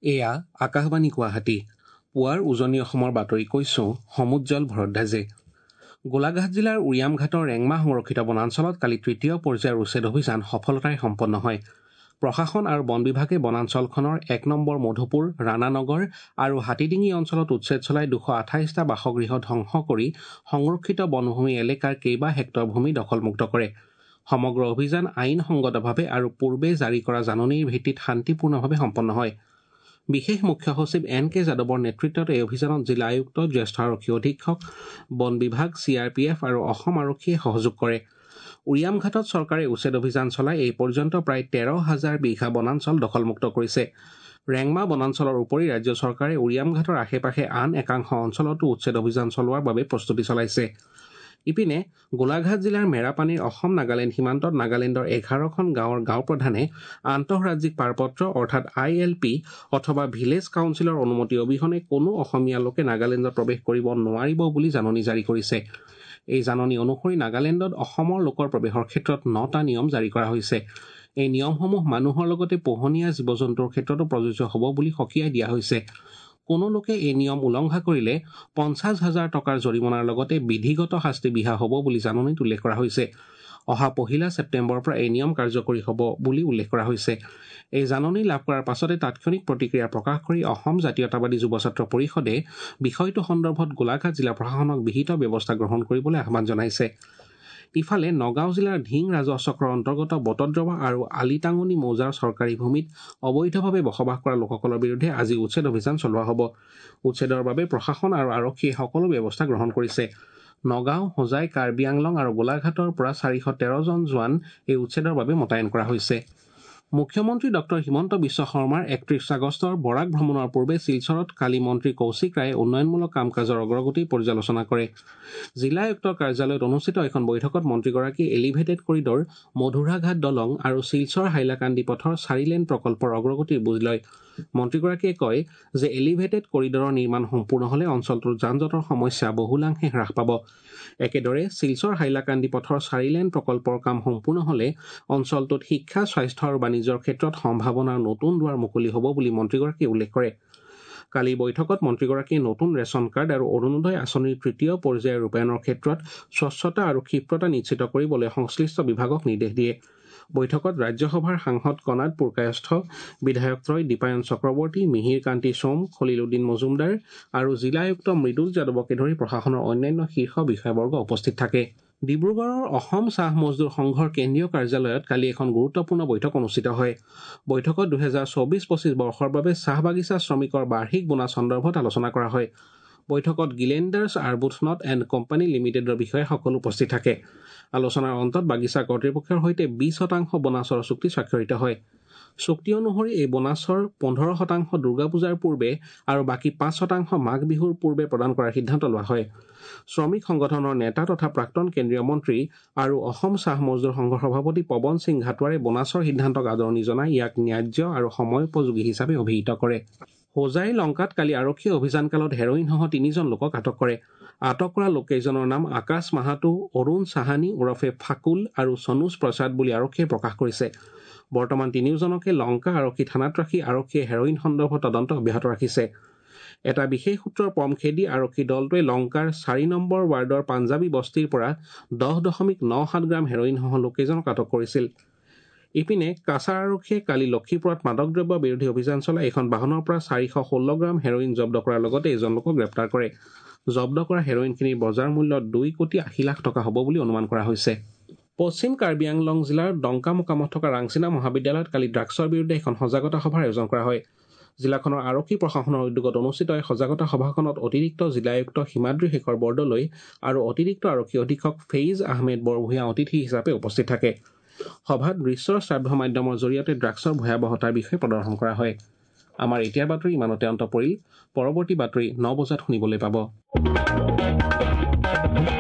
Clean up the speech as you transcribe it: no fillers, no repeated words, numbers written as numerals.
এয়া আকাশবাণী গুৱাহাটী পুৱাৰ উজনি অসমৰ বাতৰি কৈছোঁ সমুজ্জ্বল ভৰদ্বাজে। গোলাঘাট জিলাৰ উৰিয়ামঘাটৰ ৰেংমা সংৰক্ষিত বনাঞ্চলত কালি তৃতীয় পৰ্যায়ৰ উচ্ছেদ অভিযান সফলতাৰে সম্পন্ন হয়। প্ৰশাসন আৰু বন বিভাগে বনাঞ্চলখনৰ ১ নম্বৰ মধুপুৰ, ৰাণানগৰ আৰু হাতীডিঙি অঞ্চলত উচ্ছেদ চলাই ২২৮টা বাসগৃহ ধ্বংস কৰি সংৰক্ষিত বনভূমি এলেকাৰ কেইবা হেক্টৰ ভূমি দখলমুক্ত কৰে। সমগ্ৰ অভিযান আইনসংগতভাৱে আৰু পূৰ্বে জাৰি কৰা জাননীৰ ভিত্তিত শান্তিপূৰ্ণভাৱে সম্পন্ন হয়। বিশেষ মুখ্য সচিব এন কে যাদৱৰ নেতৃত্বত এই অভিযানত জিলা আয়ুক্ত, জ্যেষ্ঠ আৰক্ষী অধীক্ষক, বন বিভাগ, CRPF আৰু অসম আৰক্ষীয়ে সহযোগ কৰে। উৰিয়ামঘাটত চৰকাৰে উচ্ছেদ অভিযান চলাই এই পৰ্যন্ত প্ৰায় ১৩,০০০ বিঘা বনাঞ্চল দখলমুক্ত কৰিছে। ৰেংমা বনাঞ্চলৰ উপৰি ৰাজ্য চৰকাৰে উৰিয়ামঘাটৰ আশে-পাশে আন একাংশ অঞ্চলতো উচ্ছেদ অভিযান চলোৱাৰ বাবে প্ৰস্তুতি চলাইছে। ইপিনে গোলাঘাট জিলাৰ মেৰাপানীৰ অসম-নাগালেণ্ড সীমান্তত নাগালেণ্ডৰ ১১খন গাঁৱৰ গাঁও প্ৰধানে আন্তঃৰাজ্যিক পাৰপত্ৰ অৰ্থাৎ ILP অথবা ভিলেজ কাউন্সিলৰ অনুমতি অবিহনে কোনো অসমীয়া লোকে নাগালেণ্ডত প্ৰৱেশ কৰিব নোৱাৰিব বুলি জাননী জাৰি কৰিছে। এই জাননী অনুসৰি নাগালেণ্ডত অসমৰ লোকৰ প্ৰৱেশৰ ক্ষেত্ৰত ৯টা নিয়ম জাৰি কৰা হৈছে। এই নিয়মসমূহ মানুহৰ লগতে পোহনীয়া জীৱ-জন্তুৰ ক্ষেত্ৰতো প্ৰযোজ্য হ'ব বুলি সকীয়াই দিয়া হৈছে। কোনো লোকে এই নিয়ম উলংঘা কৰিলে ৫০,০০০ টকাৰ জৰিমনাৰ লগতে বিধিগত শাস্তি বিহা হ'ব বুলি জাননীত উল্লেখ কৰা হৈছে। অহা ১ ছেপ্টেম্বৰৰ পৰা এই নিয়ম কাৰ্যকৰী হ'ব বুলি উল্লেখ কৰা হৈছে। এই জাননী লাভ কৰাৰ পাছতে তাৎক্ষণিক প্ৰতিক্ৰিয়া প্ৰকাশ কৰি অসম জাতীয়তাবাদী যুৱ ছাত্ৰ পৰিষদে বিষয়টো সন্দৰ্ভত গোলাঘাট জিলা প্ৰশাসনক বিহিত ব্যৱস্থা গ্ৰহণ কৰিবলৈ আহ্বান জনাইছে। ইফালে নগাঁও জিলাৰ ধিং ৰাজহ চক্ৰৰ অন্তৰ্গত বটদ্ৰৱা আৰু আলিটাঙনি মৌজাৰ চৰকাৰী ভূমিত অবৈধভাৱে বসবাস কৰা লোকসকলৰ বিৰুদ্ধে আজি উচ্ছেদ অভিযান চলোৱা হ'ব। উচ্ছেদৰ বাবে প্ৰশাসন আৰু আৰক্ষীয়ে সকলো ব্যৱস্থা গ্ৰহণ কৰিছে। নগাঁও, হোজাই, কাৰ্বি আংলং আৰু গোলাঘাটৰ পৰা ৪১৩ জন জোৱান এই উচ্ছেদৰ বাবে মোতায়েন কৰা হৈছে। মুখ্যমন্ত্ৰী ডক্টৰ হিমন্ত বিশ্ব শৰ্মাৰ ৩১ আগষ্টৰ বৰাক ভ্ৰমণৰ পূৰ্বে শিলচৰত কালি মন্ত্ৰী কৌশিক ৰায়ে উন্নয়নমূলক কাম কাজৰ অগ্ৰগতি পৰ্যালোচনা কৰে। জিলা আয়ুক্তৰ কাৰ্যালয়ত অনুষ্ঠিত এখন বৈঠকত মন্ত্ৰীগৰাকীয়ে এলিভেটেড কৰিডৰ, মধুৰাঘাট দলং আৰু শিলচৰ হাইলাকান্দি পথৰ ৪ লেন প্ৰকল্পৰ অগ্ৰগতিৰ বুজ লয়। মন্ত্ৰীগৰাকীয়ে কয় যে এলিভেটেড কৰিডৰৰ নিৰ্মাণ সম্পূৰ্ণ হ'লে অঞ্চলটোৰ যান-জঁটৰ সমস্যা বহুলাংশে হ্ৰাস পাব। একেদৰে শিলচৰ হাইলাকান্দি পথৰ ৪ লেন প্ৰকল্পৰ কাম সম্পূৰ্ণ হ'লে অঞ্চলটোত শিক্ষা, স্বাস্থ্য আৰু বাণিজ্যৰ ক্ষেত্ৰত সম্ভাৱনাৰ নতুন দুৱাৰ মুকলি হ'ব বুলি মন্ত্ৰীগৰাকীয়ে উল্লেখ কৰে। কালিৰ বৈঠকত মন্ত্ৰীগৰাকীয়ে নতুন ৰেচন কাৰ্ড আৰু অৰুণোদয় আঁচনিৰ তৃতীয় পৰ্যায়ৰ ৰূপায়ণৰ ক্ষেত্ৰত স্বচ্ছতা আৰু ক্ষীপ্ৰতা নিশ্চিত কৰিবলৈ সংশ্লিষ্ট বিভাগক নিৰ্দেশ দিয়ে। বৈঠকত ৰাজ্যসভাৰ সাংসদ কনাদ পুৰকায়স্থ, বিধায়কত্ৰয় দীপায়ন চক্ৰৱৰ্তী, মিহিৰ কান্তি সোম, খলিল উদ্দিন মজুমদাৰ আৰু জিলা আয়ুক্ত মৃদুল যাদৱকে ধৰি প্ৰশাসনৰ অন্যান্য শীৰ্ষ বিষয়াবৰ্গ উপস্থিত থাকে। ডিব্ৰুগড়ৰ অসম চাহ মজদুৰ সংঘৰ কেন্দ্ৰীয় কাৰ্যালয়ত কালি এখন গুৰুত্বপূৰ্ণ বৈঠক অনুষ্ঠিত হয়। বৈঠকত ২০২৪-২৫ বৰ্ষৰ বাবে চাহ বাগিচা শ্ৰমিকৰ বাৰ্ষিক বোনাছ সন্দৰ্ভত আলোচনা কৰা হয়। বৈঠকত গিলেণ্ডাৰ্ছ আৰবুথনট এণ্ড কোম্পানী লিমিটেডৰ বিষয়াসকল উপস্থিত থাকে। আলোচনাৰ অন্তত বাগিচা কৰ্তৃপক্ষৰ সৈতে ২০% বোনাছৰ চুক্তি স্বাক্ষৰিত হয়। চুক্তি অনুসৰি এই বোনাছৰ ১৫% দুৰ্গা পূজাৰ পূৰ্বে আৰু বাকী ৫% মাঘ বিহুৰ পূৰ্বে প্ৰদান কৰাৰ সিদ্ধান্ত লোৱা হয়। শ্ৰমিক সংগঠনৰ নেতা তথা প্ৰাক্তন কেন্দ্ৰীয় মন্ত্ৰী আৰু অসম চাহ মজদুৰ সংঘৰ সভাপতি পৱন সিং ঘাটোৱাৰে বোনাছৰ সিদ্ধান্তক আদৰণি জনাই ইয়াক ন্যায্য আৰু সময়োপযোগী হিচাপে অভিহিত কৰে। হোজাই লংকাত কালি আৰক্ষীয়ে অভিযানকালত হেৰইনসহ ৩জন লোকক আটক কৰে। আটক কৰা লোককেইজনৰ নাম আকাশ মাহাতো, অৰুণ চাহানী ওৰফে ফাকুল আৰু সনোজ প্ৰসাদ বুলি আৰক্ষীয়ে প্ৰকাশ কৰিছে। বৰ্তমান তিনিওজনকে লংকা আৰক্ষী থানাত ৰাখি আৰক্ষীয়ে হেৰইন সন্দৰ্ভত তদন্ত অব্যাহত ৰাখিছে। এটা বিশেষ সূত্ৰৰ পম খেদি আৰক্ষী দলটোৱে লংকাৰ ৪ নম্বৰ ৱাৰ্ডৰ পাঞ্জাবী বস্তিৰ পৰা 10.97 গ্ৰাম হেৰইনসহ লোককেইজনক আটক কৰিছিল। ইপিনে কাছাৰ আৰক্ষীয়ে কালি লক্ষীপুৰত মাদক দ্ৰব্য বিৰোধী অভিযান চলাই এখন বাহনৰ পৰা ৪১৬ গ্ৰাম হেৰইন জব্দ কৰাৰ লগতে এজন লোকক গ্ৰেপ্তাৰ কৰে। জব্দ কৰা হেৰইনখিনিৰ বজাৰ মূল্য ২,৮০ লাখ টকা হ'ব বুলি অনুমান কৰা হৈছে। পশ্চিম কাৰ্বি আংলং জিলাৰ ডংকা মোকামত থকা ৰাংচিনা মহাবিদ্যালয়ত কালি ড্ৰাগছৰ বিৰুদ্ধে এখন সজাগতা সভাৰ আয়োজন কৰা হয়। জিলাখনৰ আৰক্ষী প্ৰশাসনৰ উদ্যোগত অনুষ্ঠিত এই সজাগতা সভাখনত অতিৰিক্ত জিলা আয়ুক্ত হিমাদ্ৰী শেখৰ বৰদলৈ আৰু অতিৰিক্ত আৰক্ষী অধীক্ষক ফেইজ আহমেদ বৰভূঞা অতিথি হিচাপে উপস্থিত থাকে। সভাত দৃশ্য শ্ৰাব্য মাধ্যমৰ জৰিয়তে ড্ৰাগছৰ ভয়াৱহতাৰ বিষয়ে প্ৰদৰ্শন কৰা হয়। আমাৰ এতিয়াৰ বাতৰি ইমানতে অন্ত পৰিল। পৰৱৰ্তী বাতৰি ৯ বজাত শুনিবলৈ পাব।